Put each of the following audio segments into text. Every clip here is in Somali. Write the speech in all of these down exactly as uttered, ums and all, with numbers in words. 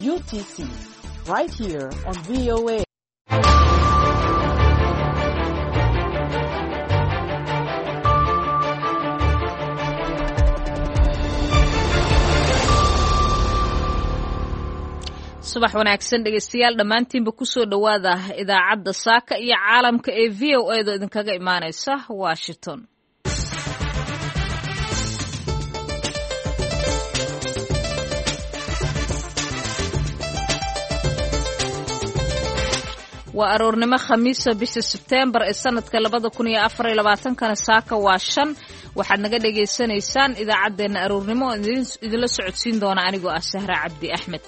U T C, right here on V O A. subax wanaagsan dhegeystayaal dhammaantiinba ku soo dhowaada idaacadda saaka iyo caalamka ee v o a da idinkaga imaanaysa Washington. waa aroornimo khamiisa bisha Sebtembar ee sanadka labada kun iyo afar iyo labaatan kana saaka waa shan waxaad naga dhageysanaysaan idaacadeena aroornimo idinla socodsiin doona anigoo ah Sahra Cabdi Axmed.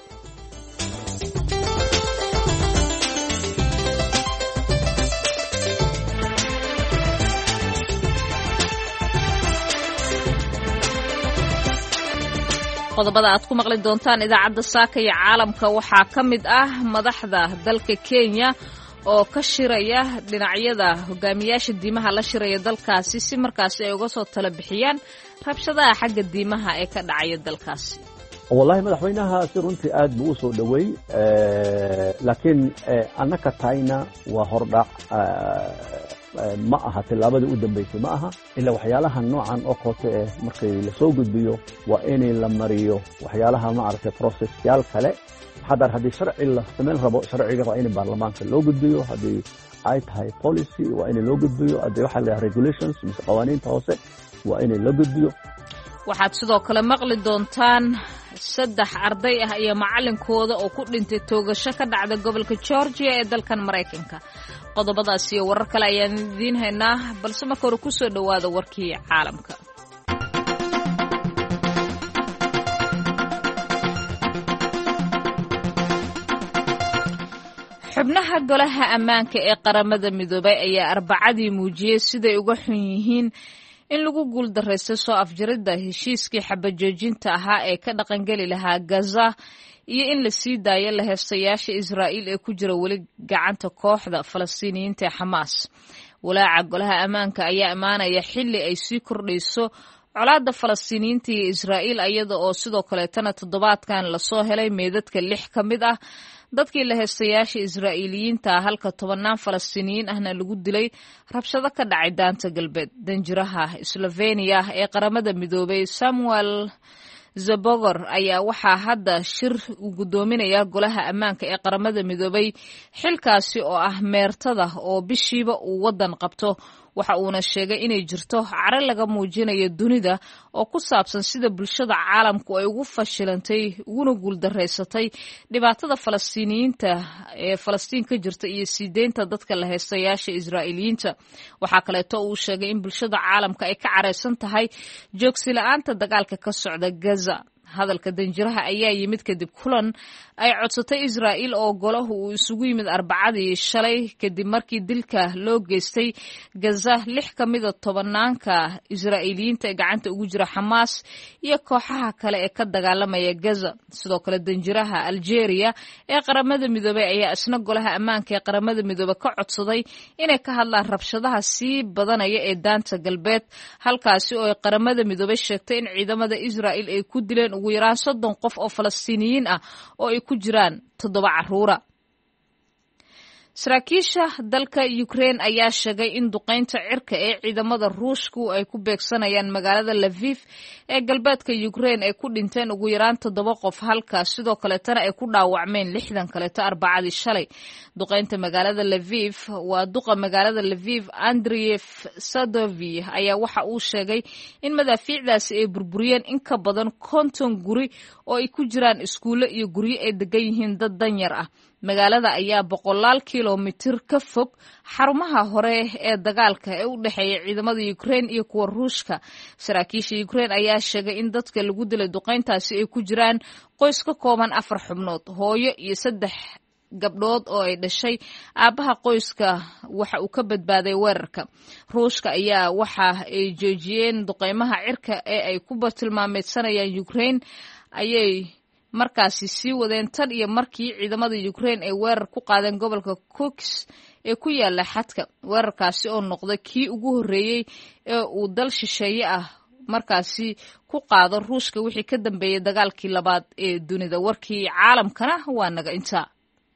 qodobada aad ku maqli doontaan idaacadda saaka iyo caalamka waxaa ka mid ah madaxda dalka Kenya oo ka shiraya dhinacyada hogaamiyaasha diimaha la shiraya dalkaasi si markaasi ay uga soo tala bixiyaan rabshadaha xagga diimaha ee ka dhacaya dalkaasi. wallahi madaxweynaha si runtii aad buu u soo dhaweey laakiin annaka taayna waa hordhac ma aha tilaabada u dambeysay ma aha ilaa waxyaalaha noocan oo koote eh markay la soo gudbiyo waa in la mariyo waxyaalaha ma aragtay process-yaal kale hadar hadii sharci la sameyn rabo sharciga waa in baarlamaanka loo gudbiyo hadii ay tahay policy waa in loo gudbiyo hadii waxa la regulations mise qawaaniinta hoose waa in loo gudbiyo. waxaad sidoo kale maqli doontaan saddex arday ah iyo macallinkooda oo ku dhintay toogasho ka dhacda gobolka Georgia ee dalkan Mareykanka. qodobadaas iyo warar kale ayaan idiin haynaa balse marka hore ku soo dhowaada warkii caalamka. xubnaha golaha ammaanka ee qaramada midoobay ayaa arbacadii muujiyay siday uga xun yihiin in lagu guuldareysto soo afjaridda heshiiskii xabajoojinta ahaa ee ka dhaqangeli lahaa Gaza iyo in la sii daayo la heestayaasha Israa'iil ee ku jira weli gacanta kooxda Falastiiniyiinta ee Xamaas. walaaca golaha ammaanka ayaa imaanaya xilli ay sii kordhayso colaadda Falastiiniyiinta iyo Israa'iil iyada oo sidoo kale tan toddobaadkan la soo helay meedadka lix ka mid ah dadkii la heestayaasha Israa'iiliyiinta halka tobanaan Falastiiniyiin ahna lagu dilay rabshado ka dhacay daanta galbeed. danjiraha Slovenia ee qaramada midoobay Samuel Zabogor ayaa waxaa hadda shir u gudoominaya golaha ammaanka ee qaramada midoobay xilkaasi oo ah meertada oo bishiiba uu wadan qabto. waxa uuna sheegay inay jirto caro laga muujinayo dunida oo ku saabsan sida bulshada caalamku ay ugu fashilantay uguna guuldareysatay dhibaatada Falastiiniyiinta ee Falastiin ka jirta iyo siideynta dadka la heestayaasha Israa'iiliyiinta. waxaa kaleeto uu sheegay in bulshada caalamka ay ka careysan tahay joogsi la'aanta dagaalka ka socda Gaza. hadalka danjiraha ayaa yimid kadib kulan ay codsatay Israa'iil oo golahu uu isugu yimid arbacadii shalay kadib markii dilka loo geystay Gaza lix ka mid ah tobanaanka Israa'iiliyiinta ee gacanta ugu jira Xamaas iyo kooxaha kale ee ka dagaalamaya Gaza. sidoo kale danjiraha Algeria ee qaramada midoobay ayaa isna golaha ammaanka ee qaramada midoobay ka codsaday inay ka hadlaan rabshadaha sii badanaya ee daanta galbeed halkaasi oo ay qaramada midoobay sheegtay in ciidamada Israa'iil ay ku dileen ugu yaraan soddon qof oo Falastiiniyiin ah oo ay ku jiraan toddoba carruura. saraakiisha dalka Ukraine ayaa sheegay in duqeynta cirka ee ciidamada Ruushku ay ku beegsanayaan magaalada Lviv ee galbeedka Ukraine ay ku dhinteen ugu yaraan toddoba qof halka sidoo kale tan ay ku dhaawacmeen lixdan kale ta arbacadii shalay. duqeynta magaalada Lviv waa duqa magaalada Lviv Andriy Sadovi ayaa waxa uu sheegay in madaafiicdaasi ay burburiyeen in ka badan konton guri oo ay ku jiraan iskuulo iyo guryo ay degan yihiin dad danyar ah. magaalada ayaa boqolaal kiiloomitir ka fog xarumaha hore ee dagaalka ee u dhexeeya ciidamada Ukraine iyo kuwa Ruushka. saraakiisha Ukraine ayaa sheegay in dadka lagu dilay duqeyntaasi ay ku jiraan qoys ka kooban afar xubnood, hooyo iyo saddex gabdhood oo ay dhashay. aabaha qoyska waxa uu ka badbaaday weerarka. Ruushka ayaa waxa ay joojiyeen duqeymaha cirka ee ay ku bartilmaameedsanayaan Ukraine ayay markaasi sii wadeen tan iyo markii ciidamada Ukraine ay weerar ku qaadeen gobolka Kursk ee ku yaala xadka. weerarkaasi oo noqday kii ugu horeeyay ee uu dal shisheeye ah markaasi ku qaado ruushka wixii ka dambeeyey dagaalkii labaad ee dunida. warkii caalamkana waa naga intaa.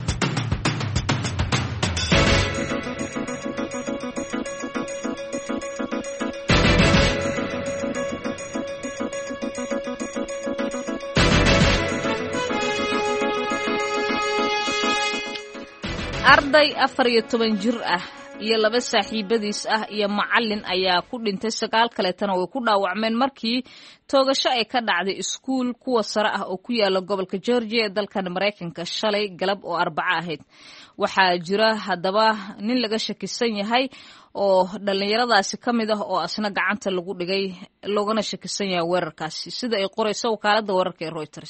arday afar iyo toban jir ah iyo laba saaxiibadiis ah iyo macallin ayaa ku dhintay, sagaal kaleetana way ku dhaawacmeen markii toogasho ay ka dhacday iskuul kuwa sare ah oo ku yaala gobolka Georgia ee dalkan Mareykanka shalay galab oo Arbaco ahayd. waxaa jira haddaba nin laga shakisan yahay oo dhalinyaradaasi ka mid ah oo asna gacanta lagu dhigay loogana shakisan yahay weerarkaasi, sida ay qorayso wakaaladda wararka ee Reuters.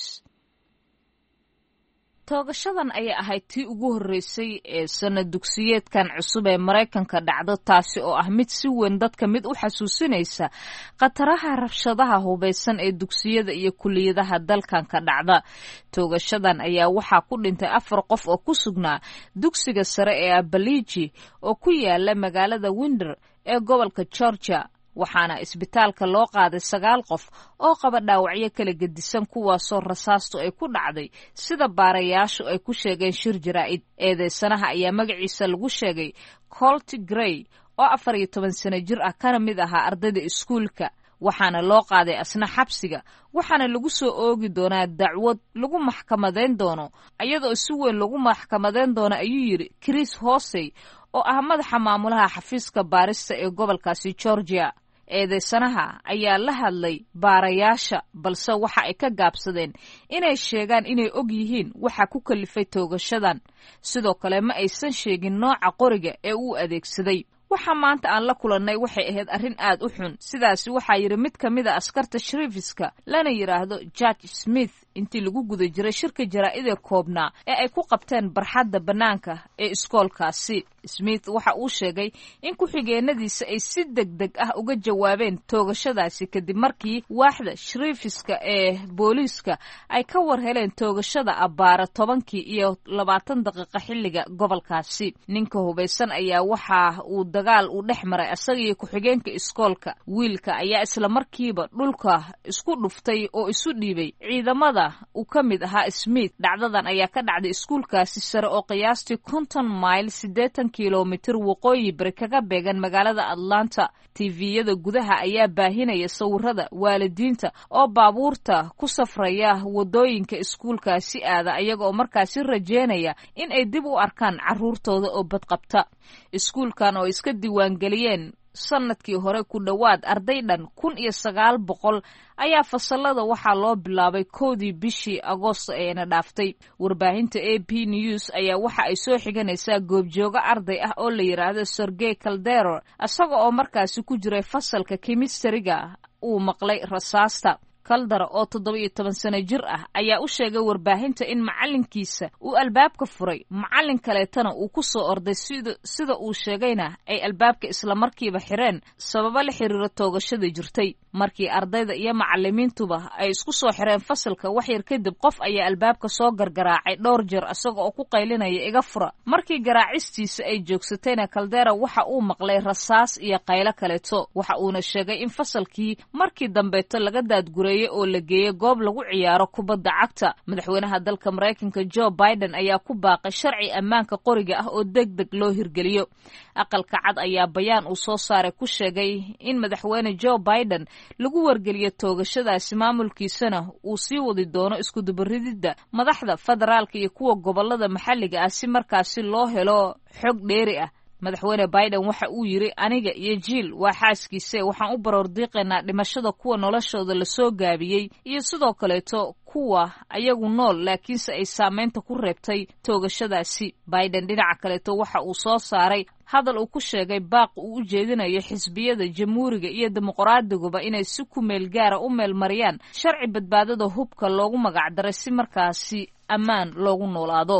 toogashadan ayay ahayd tii ugu horreysay ee sanad dugsiyeedkan cusub ee Mareykanka dhacdo, taasi oo ah mid si weyn dadka mid u xasuusinaysa khataraha rabshadaha hubeysan ee dugsiyada iyo kulliyadaha dalkan ka dhacda. toogashadan ayaa waxaa ku dhintay afar qof oo ku sugnaa dugsiga sare ee Abaliji oo ku yaala magaalada Winder ee gobolka Georgia, waxaana isbitaalka loo qaaday sagaal qof oo qaba dhaawacyo kala gedisan kuwaasoo rasaastu ay ku dhacday sida baarayaashu ay ku sheegeen shir jaraa'id. eedeysanaha ayaa magaciisa lagu sheegay Colt Gray oo afar iyo toban sano jir ah kana mid ahaa ardayda iskuulka, waxaana loo qaaday asna xabsiga, waxaana lagu soo oogi doonaa dacwad lagu maxkamadeyn doono iyadoo si weyn lagu maxkamadeyn doono, ayuu yidhi Chris Hosey oo ah madaxa maamulaha xafiiska baarista ee gobolkaasi Georgia. eedeysanaha ayaa la hadlay baarayaasha, balse waxa ay ka gaabsadeen inay sheegaan inay og yihiin waxa ku kalifay toogashadan. sidoo kale ma aysan sheegin nooca qoriga ee uu adeegsaday. waxa maanta aan la kulannay waxay ahayd arrin aad u xun, sidaasi waxaa yidhi mid ka mid a askarta sharifiska lana yidhaahdo Judge Smith intii lagu guda jiray shirka jaraa'id ee koobnaa ee ay ku qabteen barxadda bannaanka ee iskoolkaasi. Smith waxa uu sheegay in ku-xigeenadiisa ay si degdeg ah uga jawaabeen toogashadaasi kadib markii waaxda sharifiska ee booliiska ay ka war heleen toogashada abbaara tobankii iyo labaatan daqiiqo xilliga gobolkaasi. ninka hubeysan ayaa waxa uu dagaal uu dhex maray asaga iyo ku-xigeenka iskoolka. wiilka ayaa isla markiiba dhulka isku dhuftay oo isu dhiibay ciidamada uu ka mid ahaa Smith. dhacdadan ayaa ka dhacday iskuulkaasi sare oo qiyaastii konton mayl siddeetan kilomitir waqooyi bari kaga beegan magaalada Atlanta. tviyada gudaha ayaa baahinaya sawirada waalidiinta oo baabuurta ku safraya wadooyinka iskuulkaasi aada ayaga oo markaasi rajeynaya in ay dib u arkaan carruurtooda oo badqabta. iskuulkan oo iska diiwaangeliyeen sanadkii hore ku dhowaad arday dhan kun iyo sagaal boqol ayaa fasalada waxaa loo bilaabay kowdii bishii Agoosto eena dhaaftay. warbaahinta A P News ayaa waxa ay soo xiganaysaa goobjooga arday ah oo la yiraahdo Sergey Caldero, isaga oo markaasi ku jiray fasalka chemistry-ga uu maqlay rasaasta. Caldero oo toddoba iyo toban sano jir ah ayaa u sheegay warbaahinta in macallinkiisa uu albaabka furay, macallin kaleetana uu ku soo orday sida sida uu sheegayna ay albaabka isla markiiba xireen sababo la xiriira toogashada jirtay. markii ardayda iyo macallimiintuba ay isku soo xireen fasalka wax yar kadib qof ayaa albaabka soo gargaraacay dhowr jeer isaga oo ku qaylinaya iga fura. markii garaacistiisa ay joogsatayna Caldero waxa uu maqlay rasaas iyo qaylo kaleeto. waxa uuna sheegay in fasalkii markii dambeeto laga daadguray oo la geeyay goob lagu ciyaaro kubadda cagta. madaxweynaha dalka Mareykanka Joe Biden ayaa ku baaqay sharci ammaanka qoriga ah oo degdeg loo hirgeliyo. aqalka cad ayaa bayaan uu soo saaray ku sheegay in madaxweyne Joe Biden lagu wargeliyo toogashadaasi maamulkiisana uu sii wadi doono isku dubaridida madaxda federaalka iyo kuwa gobolada maxalliga ah si markaasi loo helo xog dheeri ah. madaxweyne Biden waxa uu yiri aniga iyo Jill waa xaaskiisa waxaan u baroor diiqaynaa dhimashada kuwa noloshooda la soo gaabiyay iyo sidoo kaleeto kuwa ayagu nool laakiinse ay saameynta ku reebtay toogashadaasi. Biden dhinaca kaleeto waxa uu soo saaray hadal uu ku sheegay baaq uu u jeedinayo xisbiyada jamhuuriga iyo dimuqraadiguba inay si ku meel gaara u meel mariyaan sharci badbaadada hubka loogu magac daray si markaasi ammaan loogu noolaado.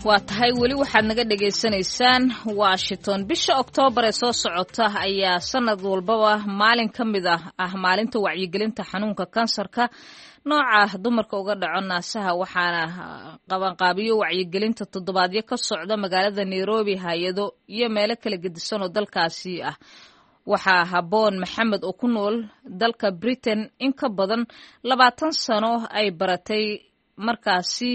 waa tahay weli waxaad naga dhagaysanaysaan Washington bisha October ee soo socota ayaa sanad walbaba maalin ka mid ah ah maalinta wacyigelinta xanuunka kansarka nooca dumarka uga dhaco naasaha waxaana qaban qaabiyo wacyigelinta toddobaadyo ka socda magaalada Nairobi hay'ado iyo meelo kala gedisan oo dalkaasi ah waxaa haboon maxamed oo ku nool dalka Britain in ka badan labaatan sano ay baratay markaasi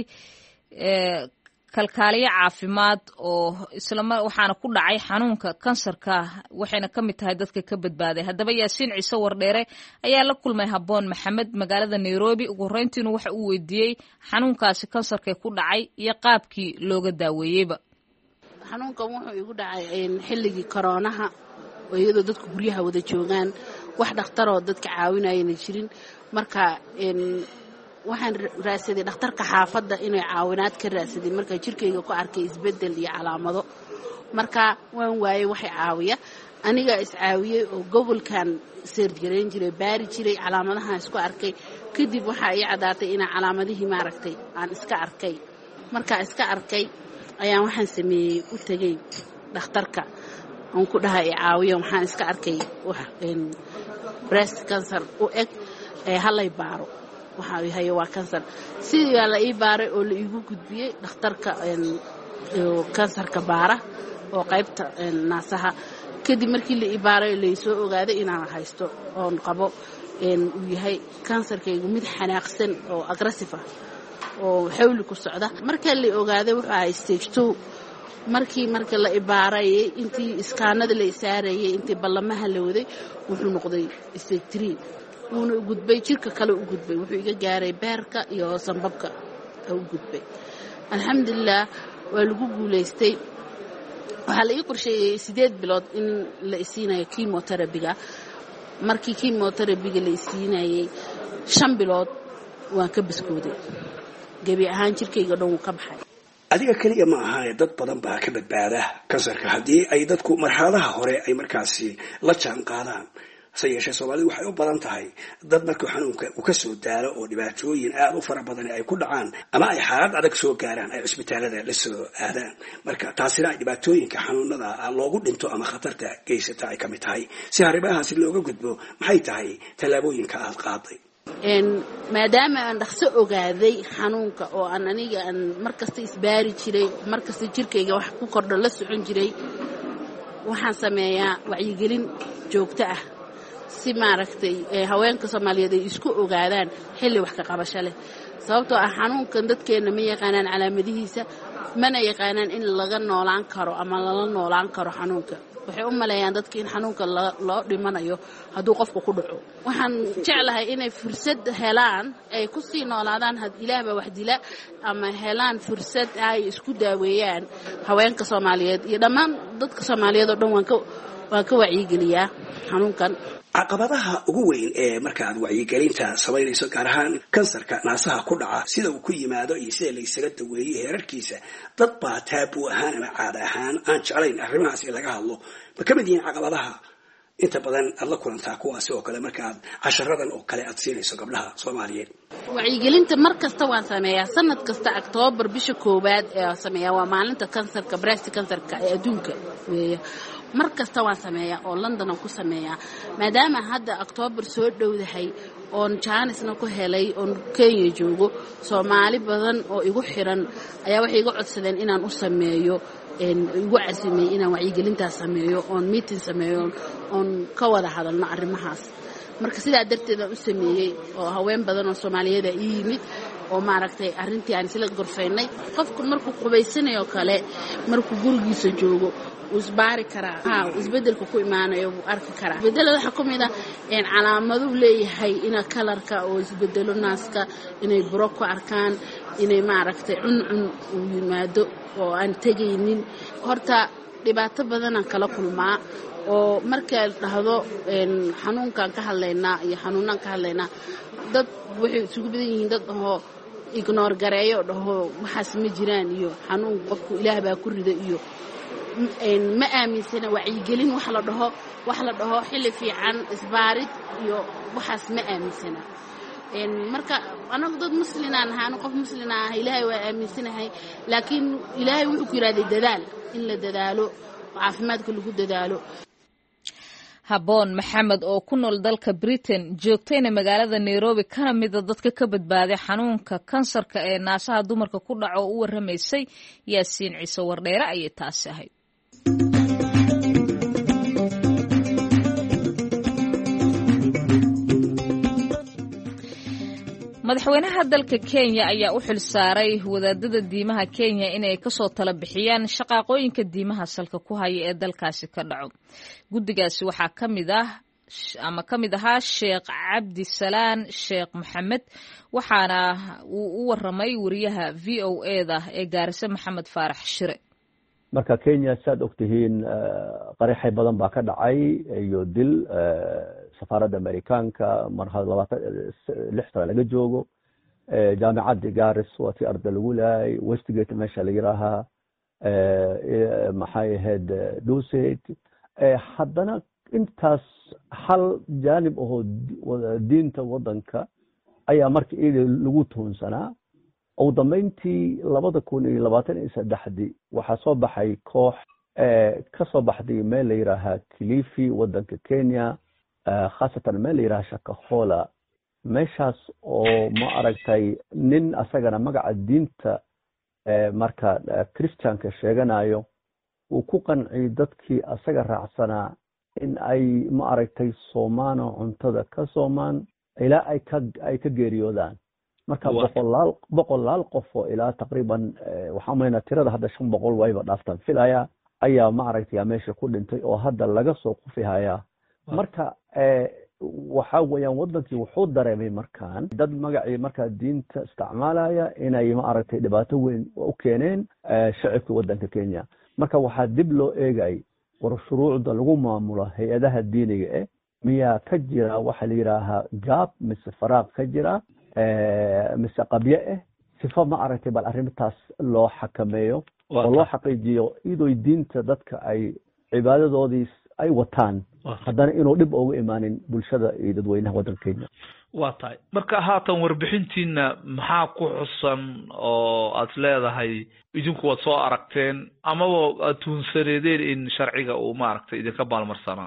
ee kalkaaliye caafimaad oo isla waxaana ku dhacay xanuunka kansarka waxayna ka mid tahay dadka ka badbaaday haddaba Yaasiin Ciise Wardheere ayaa la kulmay haboon maxamed magaalada Nairobi ugu horeyntiina waxa uu weydiiyay xanuunkaasi kansarka ku dhacay iyo qaabkii looga daaweeyayba xanuunkan wuxuu igu dhacay xilligii koronaha oo iyadoo dadku guryaha wada joogaan wax dhakhtar oo dadka caawinayna jirin marka in waxaan raadsaday dhakhtarka xaafadda inay caawinaad ka raadsaday marka jirkeyga ku arkay isbedel iyo calaamado marka waan waayay wax caawiya aniga is caawiyay oo gobolkan surgery jiray baari jiray calaamadaha isku arkay kadib waxa ay cadaatay in calaamadihii maaragtay aan iska arkay marka iska arkay ayaan waxaan sameeyay u tagay dhakhtarka aan ku dhahay caawiyo waxaan iska arkay wax breast cancer oo eg ee halay baaro waxa yahay waa kansar sidii la ii baaray oo la igu gudbiyay dhakhtarka ee kansarka baara oo qaybta naasaha kadib markii la ii baaray la soo ogaaday inaan haysto oo qabo in uu yahay kansarkaygu mid xanaaqsan oo aggressive ah oo xawli ku socda markii la ogaaday waxa ay stage two markii markii la ii baaray intii iskaanada la isaarayay intii ballamaha la waday wuxuu noqday stage three wuuna u gudbay jirka kale u gudbay wuxuu iga gaaray beerka iyo sanbabka u gudbay alxamdulillah waa lagu guuleystay waxa la ii qorsheeyay sideed bilood in la isiinayo chemotherapy-ga markii chemotherapy-ga la isiinayay shan bilood waan ka biskooday gabi ahaan jirkayga dhan uu ka baxay adiga kaliya ma aha dad badan baa ka badbaada kansarka hadii ay dadku marxaladaha hore ay markaasi la jaan qaadaan sayesha Soomaalidu waxay u badan tahay dad markuu xanuunka uu ka soo daaro oo dhibaatooyin aad u fara badan ay ku dhacaan ama ay xaalad adag soo gaaraan ay isbitaalada la soo aadaan marka taasina ay dhibaatooyinka xanuunada loogu dhinto ama khatarta geysata ay kamid tahay si haribahaas looga gudbo maxay tahay talaabooyinka aad qaaday in maadaama aan dhakhso ogaaday xanuunka oo aan aniga aan markasta isbaari jiray markasta jirkayga wax ku kordho la socon jiray waxaan sameeyaa wacyigelin joogto ah si maaragtay haweenka Soomaaliyeed ay isku ogaadaan xilli wax ka qabasho leh sababtoo ah xanuunkan dadkeena ma yaqaanaan calaamadihiisa mana yaqaanaan in laga noolaan karo ama la noolaan karo xanuunka waxay u maleeyaan dadka in xanuunka loo dhimanayo hadduu qofku ku dhaco waxaan jeclahay inay fursad helaan ay ku sii noolaadaan had ilaahba wax dila ama helaan fursad ay isku daaweeyaan haweenka Soomaaliyeed iyo dhammaan dadka Soomaaliyeed oo dhan waan ka waan ka wacyigeliyaa xanuunkan caqabadaha ugu weyn ee marka aad wacyigelinta sameynayso gaar ahaan kansarka naasaha ku dhaca sida uu ku yimaado iyo sida la isaga daweeyo heerarkiisa dad baa taabu ahaan ama caad ahaan aan jeclayn arrimahaas in laga hadlo ma ka mid yihiin caqabadaha inta badan aad la kulantaa kuwaas oo kale marka aad casharadan oo kale aad siinayso gabdhaha Soomaaliyeed wacyigelinta mar kasta waan sameeyaa sanad kasta October bisha koowaad ee sameeyaa waa maalinta kansarka breast kansarka ee adduunka weeyo mar kasta waan sameeyaa oo London ku sameeyaa maadaama hadda October soo dhowdahay oon jaanisna ku helay oon Kenya joogo Soomaali badan oo igu xiran ayaa waxay iga codsadeen inaan u sameeyo in igu casimay inaan wacyigelinta sameeyo oon meeting sameeyo oon ka wada hadalno arrimahaas marka sidaa darteed aan u sameeyay oo haween badan oo Soomaaliyeed ay yimid oo maaragtay arrintii aan isla gorfaynay qofku markuu qubaysanayo kale markuu gurigiisa joogo usbaari karaa ha isbedelku ku imaanayo uu arki karaa isbedelada waxa ku mid ah in calaamadu leeyahay ina kalarka oo isbedelo naaska inay buro ku arkaan inay maaragtay cuncun u yimaado oo aan tagaynin horta dhibaato badan aan kala kulmaa oo marka dhahdo in xanuunkan ka hadlaynaa iyo xanuunan ka hadlaynaa dad waxay isugu badan yihiin dad oo ignore gareeyo dhaho waxaas ma jiraan iyo xanuun qofku Ilaah baa ku rida iyo in ma aaminsana wacyigelin wax la dhaho wax la dhaho xilli fiican isbaarid iyo waxaas ma aaminsana marka anagu dad muslimaan ahaan qof muslim ah ilaahay waa aaminsanahay laakiin ilaahay wuxuu ku yiraahday dadaal in la dadaalo caafimaadka lagu dadaalo. Habboon Maxamed oo ku nool dalka Britain joogtayna magaalada Nairobi kana mid ah dadka ka badbaaday xanuunka kansarka ee naasaha dumarka ku dhaco u waramaysay Yaasiin Ciise Wardheere ayay taasi ahayd. madaxweynaha dalka Kenya ayaa u xil saaray wadaadada diimaha Kenya inay ka soo tala bixiyaan shaqaaqooyinka diimaha salka ku haya ee dalkaasi ka dhaco. Guddigaasi waxaa kamid ah ama kamid ahaa Sheekh Cabdi Salaan Sheekh Maxamed waxaana uu u waramay wariyaha V O A da ee Gaarisa Maxamed Faarax Shire. marka Kenya saad ogtihiin qaraxay badan baa ka dhacay iyo dil safaaradda Amerikaanka marxalad labaatan lix sano laga joogo jaamacadda Garis waa tii arday lagu laayay Westgate meesha la yiraahaa maxay ahayd Dusit haddana intaas hal jaanib oo diinta wadanka ayaa markii iyada lagu toonsanaa ugu dambeyntii labada kun iyo labaatan iyo saddexdii waxaa soo baxay koox ka soo baxday meel la yiraahaa Kilifi wadanka Kenya khaasatan meel la yiraahaa Shakahola meeshaas oo ma aragtay nin asagana magaca diinta marka Christianka sheeganayo uu ku qanciyay dadkii asaga raacsanaa in ay ma aragtay Soomaano cuntada ka soomaan ilaa ay ka ay ka geeriyoodaan marka boqolaal boqolaal qof oo ilaa taqriiban waxaan maleynaa tirada hadda shan boqol wayba dhaaftan filaya ayaa ma aragtay meesha ku dhintay oo hadda laga soo qufihaya marka waxa weeyaan wadankii wuxuu dareemay markaan dad magacii marka diinta isticmaalaya inay ma aragtay dhibaato weyn u keeneen shacabka wadanka Kenya marka waxa dib loo eegay war shuruucda lagu maamulo hay'adaha diiniga ee miyaa ka jira waxa la yiraahaa gap mise faraaq ka jira mise qabye eh sifa ma aragtay bal arrintaas loo xakameeyo oo loo xaqiijiyo idoo diinta dadka ay cibaadadoodii ay wataan haddana inuu dib ugu imaanin bulshada iyo dadweynaha wadanka Kenya. waa tahay marka haatan warbixintiina maxaa ku xusan oo aad leedahay idinku waad soo aragteen ama aad tuunsaneedeen in sharciga uu ma aragtay idinka baalmarsanaa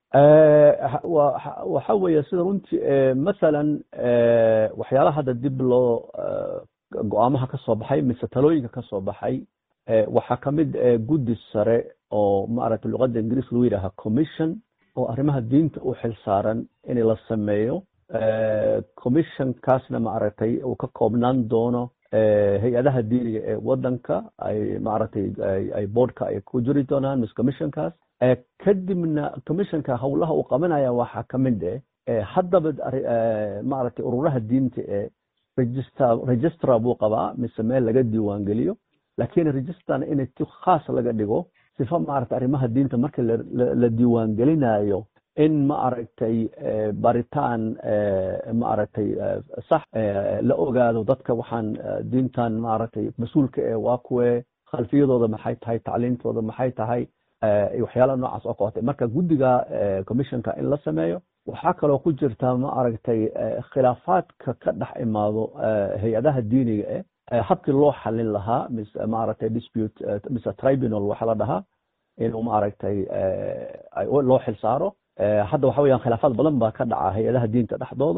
waxa weeye sida runtii masalan waxyaalaha hadda dib loo go'aamaha ka soo baxay mise talooyinka ka soo baxay waxaa kamid guddi sare oo ma aragtay luqadda Ingiriiska lagu yiraahdo commission oo arrimaha diinta u xil saaran in la sameeyo commission kaasna ma aragtay uu ka koobnaan doono hay'adaha diiniga ee wadanka ay ma aragtay ay boardka ay ku jiri doonaan mis commissionkaas kadibna commissionka hawlaha uu qabanaya waxa kamid ah haddaba ma aragtay ururaha diinta ee register register buu qabaa mise meel laga diiwaan geliyo laakiin register in si khaas laga dhigo sifa ma aragtay arrimaha diinta marka la diiwaan gelinayo in ma aragtay baritaan ma aragtay sax la ogaado dadka waxaan diintan ma aragtay mas'uulka ee waa kuwe khalfiyadooda maxay tahay tacliintooda maxay tahay waxyaalaha noocaas oo qootay marka guddiga commissionka in la sameeyo waxaa kaloo ku jirta ma aragtay khilaafaadka ka dhex imaado hay'adaha diiniga ee habkii loo xalin lahaa mis ma aragtay dispute mis tribunal waxa la dhahaa inuu ma aragtay ay loo xil saaro hadda waxa weeyaan khilaafaad badan baa ka dhaca hay'adaha diinta dhexdooda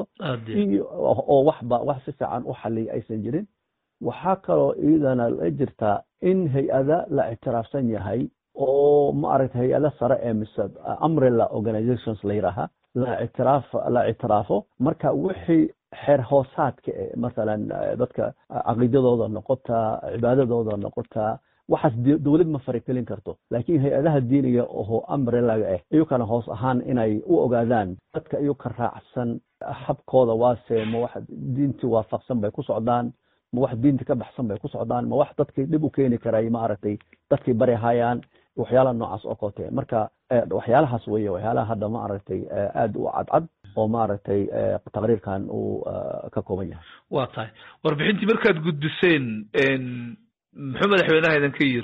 oo waxba wax si fiican u xaliyay aysan jirin waxaa kaloo iyadana la jirta in hay'ada la ictiraafsan yahay oo ma aragtay hay'ada sare ee mise umbrella organizations la yiraahdo la ictiraaf la ictiraafo marka wixii xeer hoosaadka masalan dadka aqoonidooda noqota cibaadadooda noqota waxaas dawlad ma fariqilin karto laakiin hay'adaha diiniga oo umbrella ah iyo kana hoos ahaan inay u ogaadaan dadka iyo ka raacsan habkooda waase ma wax diinta waafaqsan bay ku socdaan ma wax diinta ka baxsan bay ku socdaan ma wax dadkii dib u keeni karay ma aragtay dadkii bari hayaan waxyaalaha noocaas oo qootay marka waxyaalahaas weeye waxyaalaha hadda ma aragtay aad u cadcad oo ma aragtay taqriirkan uu ka kooban yahay waa tahay warbixintii markaad gudbiseen muxuu madaxweynaha idin ka yiri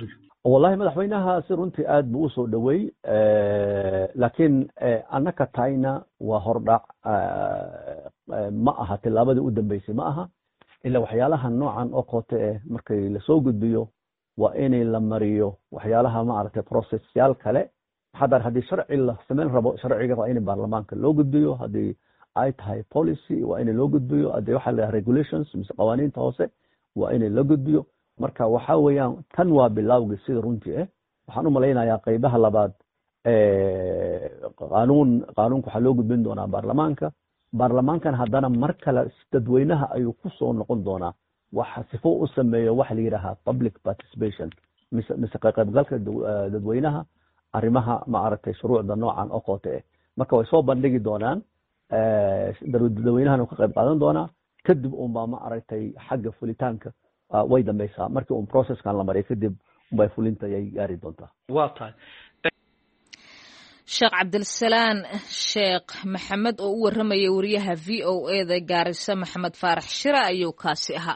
wallahi madaxweynahaasi runtii aad buu usoo dhowey laakiin annaka tahayna waa hordhac ma aha tillaabadii u dambeysay ma aha ilaa waxyaalaha noocan oo koote eh markay lasoo gudbiyo waa inay la mariyo waxyaalaha maaragtay processyaal kale xadar haddii sharci la samayn rabo sharciga waa in baarlamaanka loo gudbiyo haddii ay tahay policy waa in loo gudbiyo haddii waxa la regulations mise qawaaniinta hoose waa in la gudbiyo marka waxa weeyaan tan waa bilowgii sida runtii ah waxaan u malaynayaa qaybaha labaad ee qaanuun qaanuunka waxa loo gudbin doonaa baarlamaanka baarlamaankan haddana mar kale dadweynaha ayuu ku soo noqon doonaa waxa sifo u sameeyo waxa la yiraahdaa public participation mise mise qaybgalka dadweynaha arrimaha ma aragtay shuruucda noocan oo qoto ah marka way soo bandhigi doonaan dadweynahana ka qayb qaadan doonaa kadib uun baa ma aragtay xagga fulitaanka way dambaysaa markii uun processkan la mariyo kadib unbay fulinta ay gaari doontaa waa tahay sheekh cabdilsalaan sheekh maxamed oo u warramaya wariyaha v o a da gaarisa maxamed faarax shira ayuu kaasi ahaa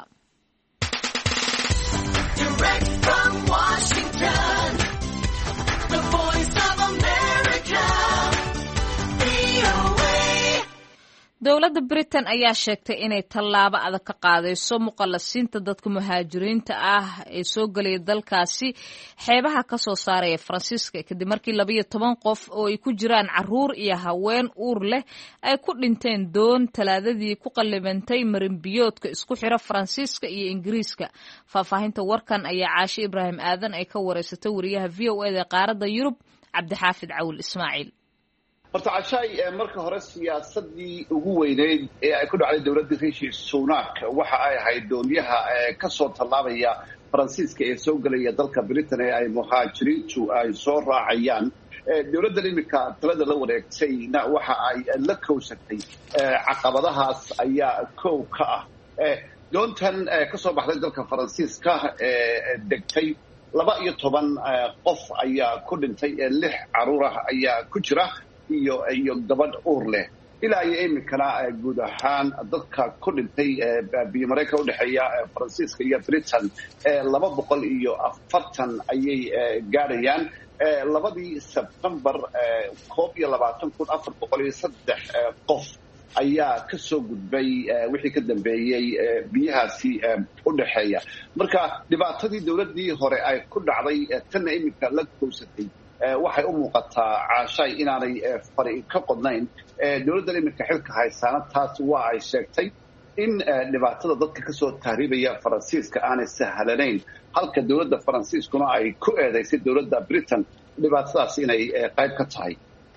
dowladda Britain ayaa sheegtay inay tallaabo adag ka qaadayso muqallasiinta dadka muhaajiriinta ah ee soo galay dalkaasi xeebaha ka soo saaraya Faransiiska kadib markii laba iyo toban qof oo ay ku jiraan caruur iyo haween uur leh ay ku dhinteen doon talaadadii ku qalibantay marinbiyoodka isku xira Faransiiska iyo Ingiriiska faahfaahinta warkan ayaa Caashi Ibraahim Aadan ay ka wareysatay wariyaha V O A da qaaradda Yurub Cabdixaafid Cawil Ismaaciil horta cashay marka hore siyaasadii ugu weyneyd ee ay ku dhacday dowladda Rishi Sunak waxa ay ahayd doonyaha ka soo tallaabaya Faransiiska ee soo galaya dalka Britain ee ay muhaajiriintu ay soo raacayaan dowladda imika talada la wareegtayna waxa ay la kowsatay caqabadahaas ayaa koow ka ah doontan ka soo baxday dalka Faransiiska ee degtay laba iyo toban qof ayaa ku dhintay lix caruur ah ayaa ku jira iyo iyo gabadh uur leh ilaa iyo imikana guud ahaan dadka ku dhintay biyo mareykanka u dhexeeya Faransiiska iyo Britain laba boqol iyo afartan ayay gaarayaan labadii September koob iyo labaatan kun afar boqol iyo saddex qof ayaa ka soo gudbay wixii ka dambeeyay biyahaasi u dhexeeya marka dhibaatadii dowladii hore ay ku dhacday tan imika la kowsatay waxay u muuqataa caashay inaanay fari ka qodnayn dowladda imika xilka haysaana taas waa ay sheegtay in dhibaatada dadka ka soo tahriibaya Faransiiska aanay sahlanayn halka dowladda Faransiiskuna ay ku eedeysay dowladda Britain dhibaatadaas inay qayb ka tahay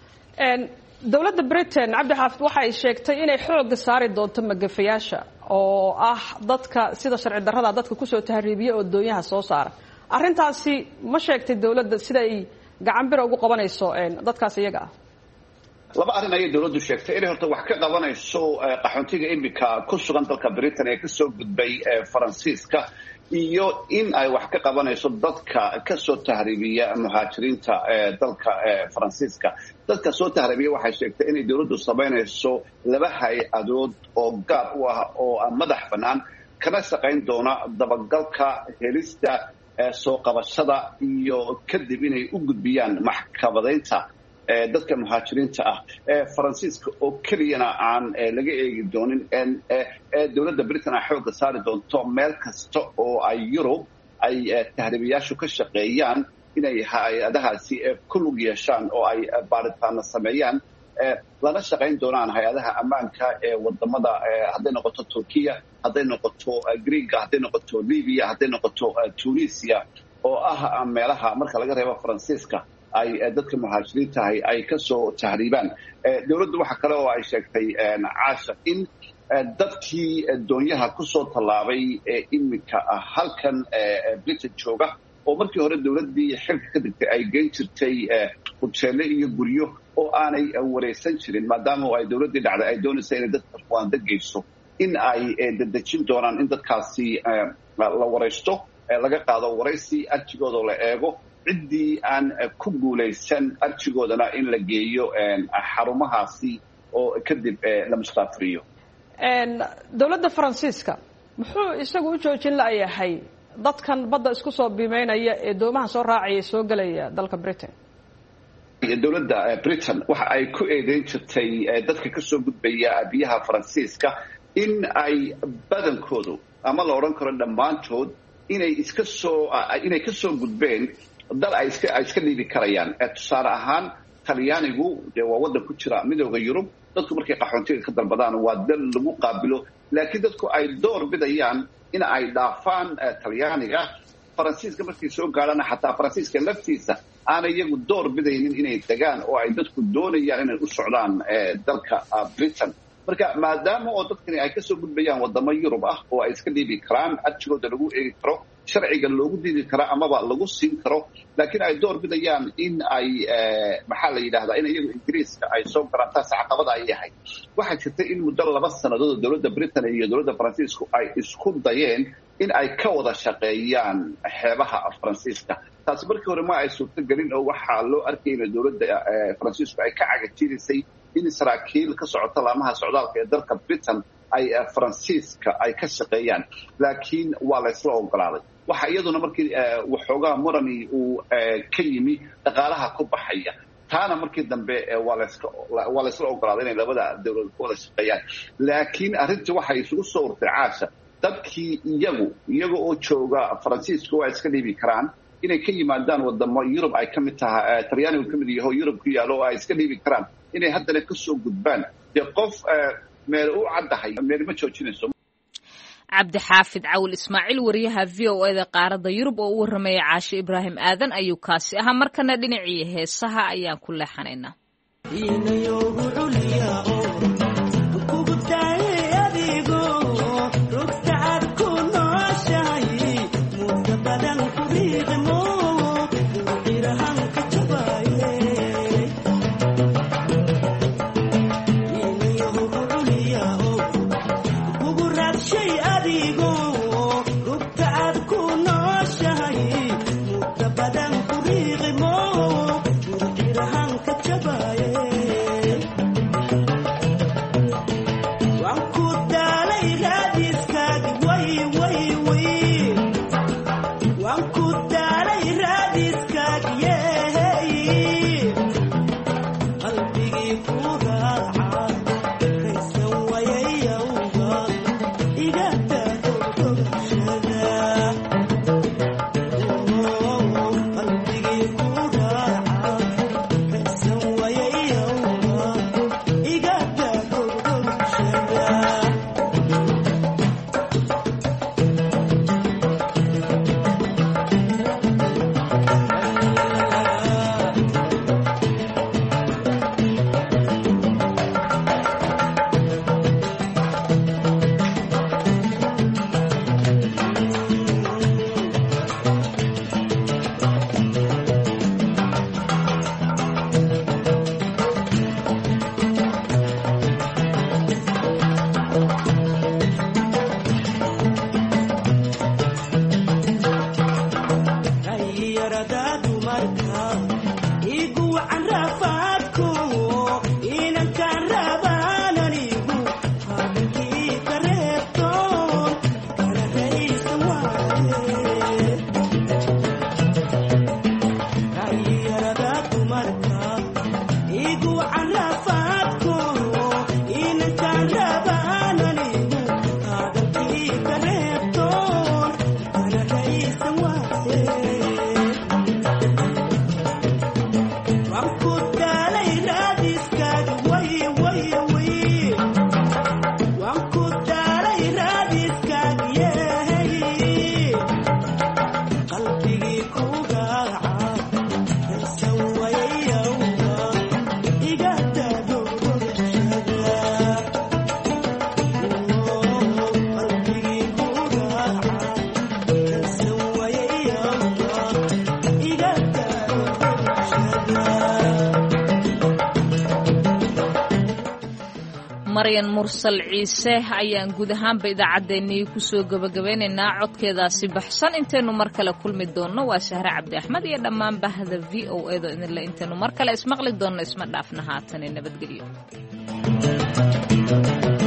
dowladda Britain Cabdixaafid waxa ay sheegtay inay xoog saari doonto magafayaasha oo ah dadka sida sharci darrada dadka ku soo tahriibiya oo doonyaha soo saara arrintaasi ma sheegtay dowladda sida ay gacan bir ugu qabanayso dadkaas iyaga ah laba arrin ayay dowladdu sheegtay inay horta wax ka qabanayso qaxoontiga imika ku sugan dalka Britain ee ka soo gudbay Faransiiska iyo in ay wax ka qabanayso dadka ka soo tahriibiya muhaajiriinta dalka Faransiiska dadka soo tahriibiya waxay sheegtay inay dowladdu sameynayso laba hay-adood oo gaar u ah oo madax bannaan kana shaqayn doona dabagalka helista soo qabashada iyo kadib inay u gudbiyaan maxkamadaynta dadka muhaajiriinta ah Faransiiska oo keliyana aan laga eegi doonin dowladda Britain ay xoogga saari doonto meel kasta oo ay Yurub ay tahriibiyaashu ka shaqeeyaan inay hay-adahaasi ku lug yeeshaan oo ay baaritaano sameeyaan lana shaqayn doonaan hay-adaha ammaanka ee wadamada hadday noqoto Turkiya hadday noqoto Greega hadday noqoto Libya hadday noqoto Tunisia oo ah meelaha marka laga reebo Faransiiska ay dadka muhaajiriinta ay ka soo tahriibaan dowladdu waxa kale oo ay sheegtay caasha in dadkii doonyaha ku soo tallaabay ee imika halkan Britain jooga oo markii hore dowladdii xilka ka degtay ay geyn jirtay hoteelo iyo guryo oo aanay wareysan jirin maadaama ay dowladdii dhacday ay doonaysa inay dadka Rwanda geyso in ay dadejin doonaan in dadkaasi la wareysto laga qaado wareysi arjigooda la eego ciddii aan ku guulaysan arjigoodana in la geeyo xarumahaasi oo kadib la mustaafiriyo dowladda Faransiiska muxuu isagu u joojin laayahay dadkan badda isku soo biimeynaya ee doomaha soo raacaya soo gelaya dalka Britain? dowladda Britain waxa ay ku eedeyn jirtay dadka ka soo gudbaya biyaha Faransiiska in ay badankoodu ama la oran karo dhammaantood inay iska soo inay ka soo gudbeen dal ay iska ay iska dhiibi karayaan. Tusaale ahaan Talyaanigu waa wadan ku jira midowga Yurub, dadku markay qaxoontiga ka dalbadaan waa dal lagu qaabilo, laakiin dadku ay door bidayaan in ay dhaafaan Talyaaniga. Faransiiska markay soo gaaraan xataa Faransiiska laftiisa aan iyagu door bidaynin inay tagaan oo ay dadku doonayaan inay u socdaan dalka Britain. marka maadaama oo dadkani ay ka soo gudbayaan wadamo Yurub ah oo ay iska dhiibi karaan ajigooda lagu eegi karo, sharciga loogu diidi karo amaba lagu siin karo, laakiin ay door bidayaan in ay maxaa la yidhaahdaa in iyagu Ingiriiska ay soo galaan. taas caqabada ay yahay. waxaa jirta in muddo laba sannadood oo dowladda Britain iyo dowladda Faransiisku ay isku dayeen in ay ka wada shaqeeyaan xeebaha Faransiiska. taas markii hore ma ay suurtagelin oo waxaa loo arkay in dowladda Faransiisku ay ka cagajirisay in saraakiil ka socota laamaha socdaalka ee dalka Britain ay Faransiiska ay ka shaqeeyaan, laakiin waa la isla ogolaaday. waxa iyaduna markii waxoogaa murani uu ka yimi dhaqaalaha ku baxaya, taana markii dambe waa la iska waa la isla ogolaaday inay labada dowladood wada shaqeeyaan. laakiin arrintii waxay isugu soo urtay caasha dadkii iyagu iyaga oo jooga Faransiiska waa iska dhiibi karaan inay ka yimaadaan wadamo Yurub ay ka mid tahay Talyaanigu ka mid yahay Yurub ku yaalo oo ay iska dhiibi karaan inay haddana ka soo gudbaan. dee qof meel u caddahay meel ma joojinayso. cabdi xaafid cawil ismaaciil wariyaha v o e da qaaradda Yurub oo u warramaya Caashe Ibraahim Aadan ayuu kaasi ahaa. markana dhinacii heesaha ayaan ku leexanaynaa. maryan mursal ciise ayaan guud ahaanba idaacaddeenii kusoo gabagabeynaynaa codkeedaasi baxsan. intaynu mar kale kulmi doonno waa Sahre Cabdi Axmed iyo dhammaan bahda v o e da idinle intaynu mar kale ismaqli doonno isma dhaafna haatan nabadgelyo.